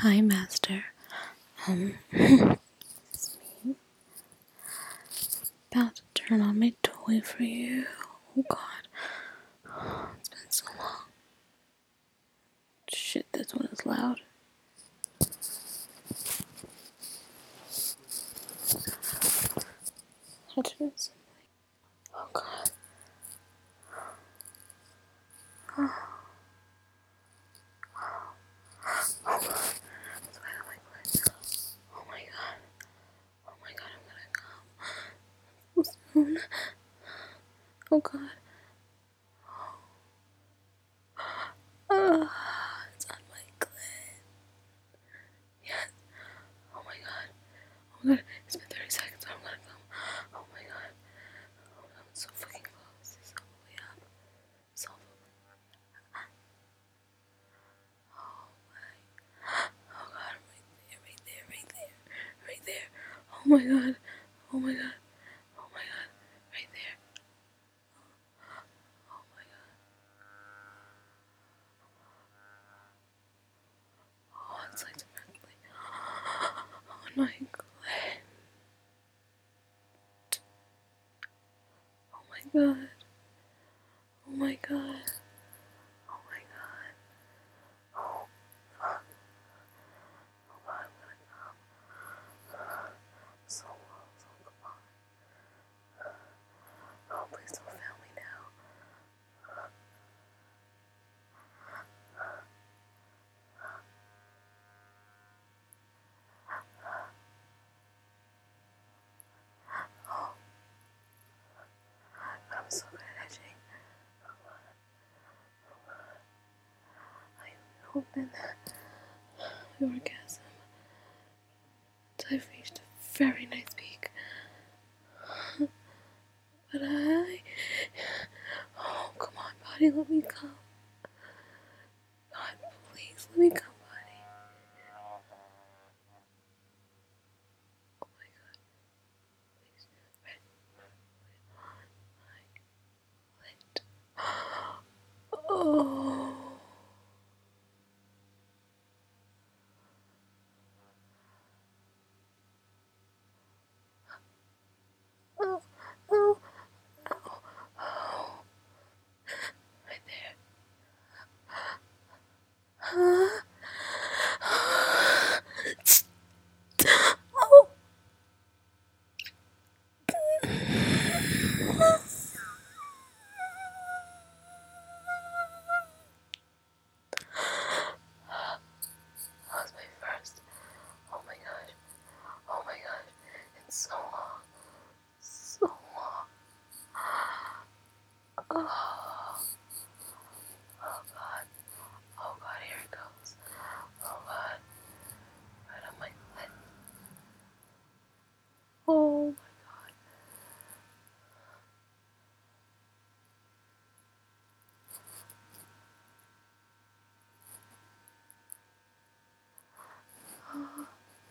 Hi, Master. It's me. About to turn on my toy for you. Oh God, it's been so long. Shit, this one is loud. Oh God. Oh. Oh God. It's right on my clit. Oh my God. Oh my God, I'm gonna come. So soon. Oh God. It's on my clit. Yes. Oh my God. Oh my God. It's been 30 seconds. I'm gonna come. Oh my God. Oh my God. It's so fucking close. It's all the way up. So. Oh my. Oh God. Right there. Right there. Right there. Right there. Oh my God. Oh my God. Oh my God. Right there. Oh my God. Oh, it's like directly on my clit. Oh my God. Oh my God. Oh my God. Oh fuck. Oh God, I'm gonna come. So long, so come on. Oh, please don't fail me now. Oh, I'm so good at edging. I hope that the orgasm. I've reached a very nice peak. But oh, come on, body, let me come. God, please, let me come, body. Oh my God, please. Right on my clit. Oh. Oh, oh, oh, oh. Right there. Huh? Oh. That was my first. Oh my God. Oh my God. It's so long. So long. Oh. Oh God. Oh God, here it goes. Oh God. Right on my clit. Oh my God. Oh.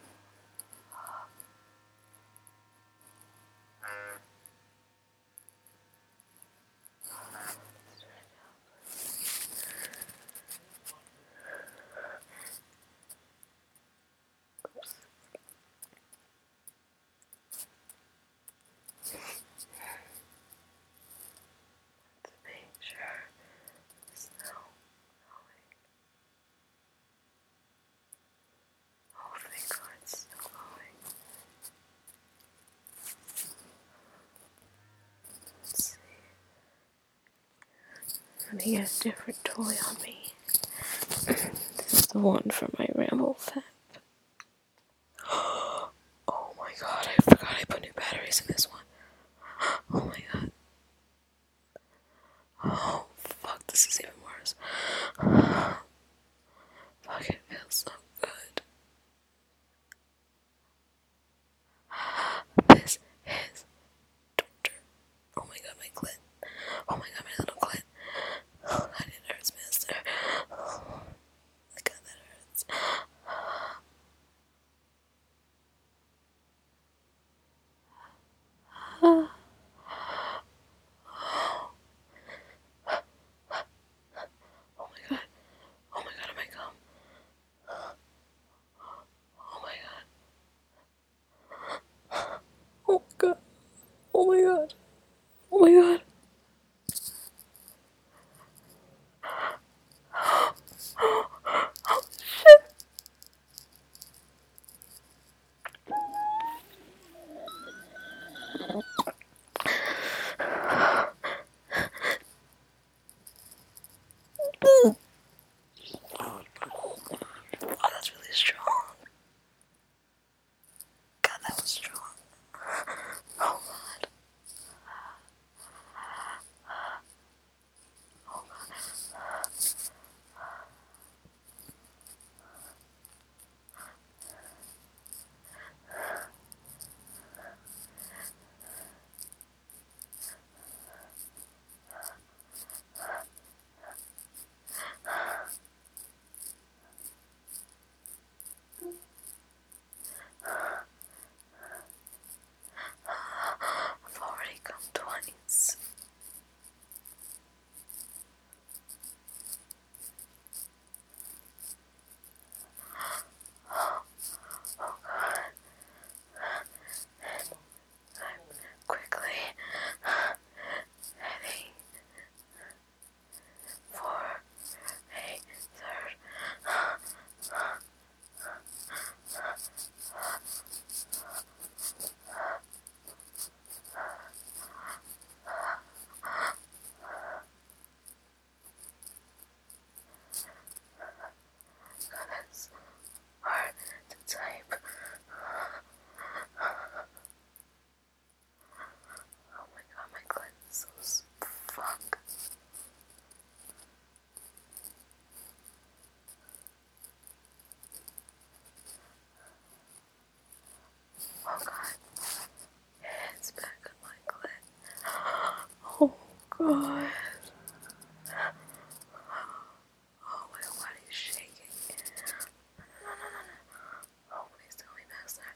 Let's make sure it's still going. Oh, thank God it's still going. Let's see. Let me get a different toy on me. This is the one for my Ramble Fat. Oh my God, I forgot I put new batteries in this one. Oh my God. Oh, fuck, this is even worse. Fuck, it feels so good. This is torture. Oh my God, my clit. Oh my God, my little clit. Oh God, it hurts, master. Oh my God, that hurts. Oh, oh my body's shaking. No, no, no, no. Oh, please tell me that's that.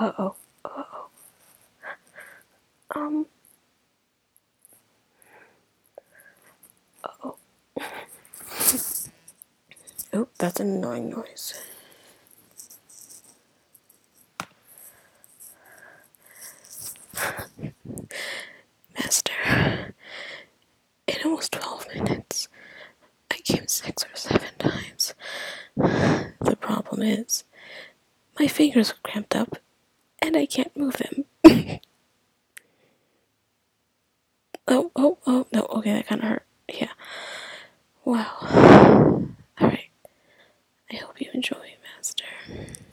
Uh-oh. Uh-oh. Um. Uh-oh. Oh, that's an annoying noise. Master, in almost 12 minutes, I came 6 or 7 times. The problem is, my fingers are cramped up, and I can't move them. Oh, no, okay, that kinda hurt. Yeah. Wow. Alright. I hope you enjoy, Master.